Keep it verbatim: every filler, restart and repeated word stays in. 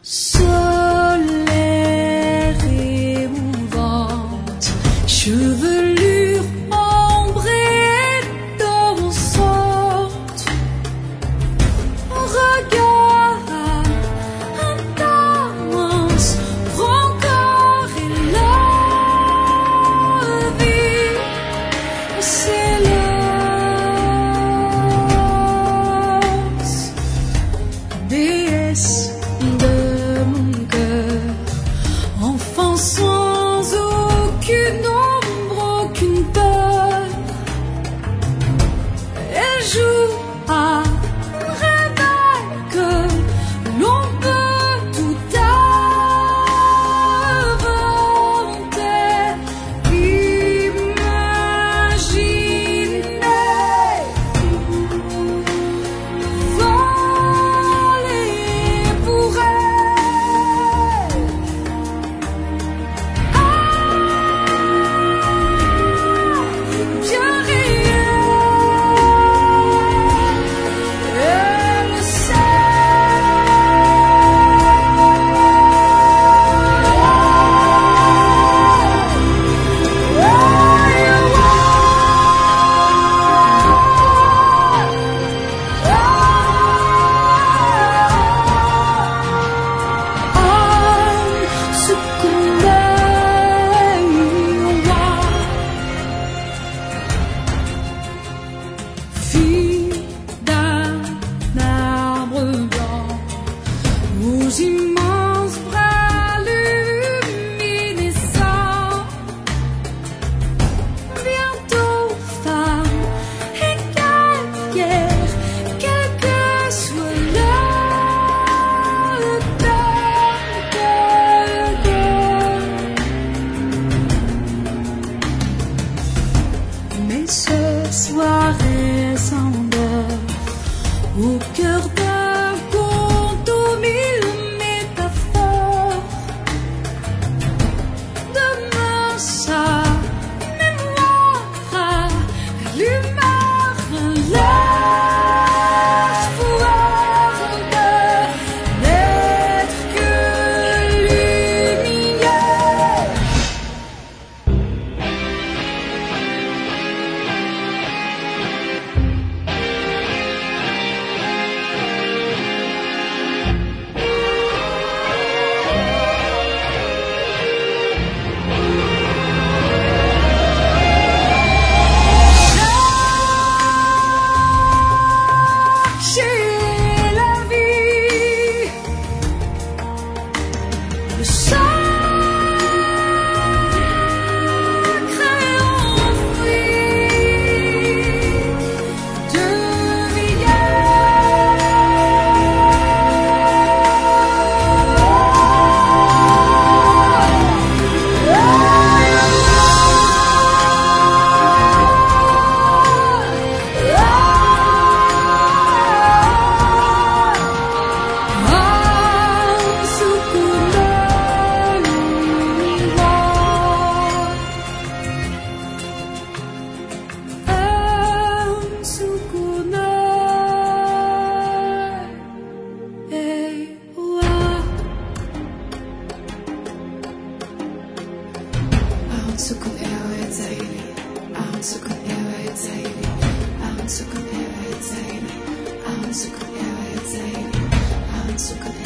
Solaire émouvante, chevelure ambrée dansante, regard intense, rancor et la vie s'élance, déesse de mon cœur, enfant sans aucune ombre, aucune peur. Elle joue à un réveil que l'on peut tout inventer, imaginer, voler pour elle. Ah, bien réel, elle le ce qu'on fille d'un arbre blanc aux immenses bras luminescents, bientôt femme et guerrière, quel que soit le temps qu'elle donne. Mais ce soir elle s'endort au cœur d'un conte aux mille métaphores. Demain sa mémoire allumera l'espoir de n'être que lumière. Chercher la vie, le sacré enfoui de سكون ايوه زيني عم سكون ايوه زيني عم سكون ايوه زيني عم سكون ايوه زيني عم سكون